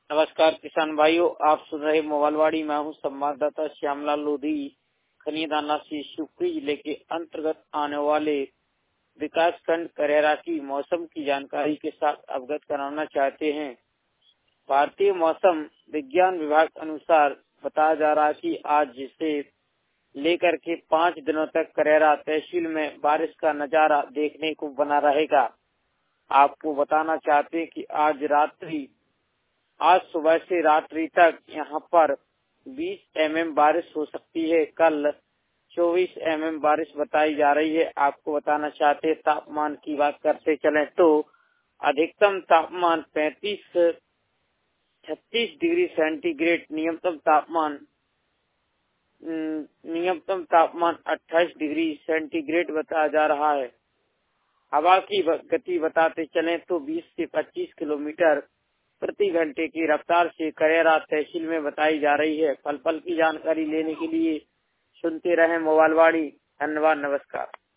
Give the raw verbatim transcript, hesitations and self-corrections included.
नमस्कार किसान भाइयों, आप सुन रहे मोबाइलवाड़ी। मैं हूं संवाददाता श्यामलाल लोधी। खनियादाना से शिवपुरी जिले के अंतर्गत आने वाले विकास खंड करेरा की मौसम की जानकारी के साथ अवगत कराना चाहते हैं। भारतीय मौसम विज्ञान विभाग अनुसार बताया जा रहा है कि आज से लेकर के पाँच दिनों तक करेरा तहसील में बारिश का नजारा देखने को बना रहेगा। आपको बताना चाहते हैं कि आज रात्रि आज सुबह से रात्रि तक यहाँ पर बीस एम एम बारिश हो सकती है। कल चौबीस एम एम बारिश बताई जा रही है। आपको बताना चाहते हैं तापमान की बात करते चलें तो अधिकतम तापमान पैंतीस छत्तीस डिग्री सेंटीग्रेड, न्यूनतम तापमान न्यूनतम तापमान अट्ठाईस डिग्री सेंटीग्रेड बताया जा रहा है। हवा की गति बताते चलें तो बीस से पच्चीस किलोमीटर प्रति घंटे की रफ्तार से करेरा तहसील में बताई जा रही है। पल पल की जानकारी लेने के लिए सुनते रहें मोबाइलवाड़ी। धन्यवाद, नमस्कार।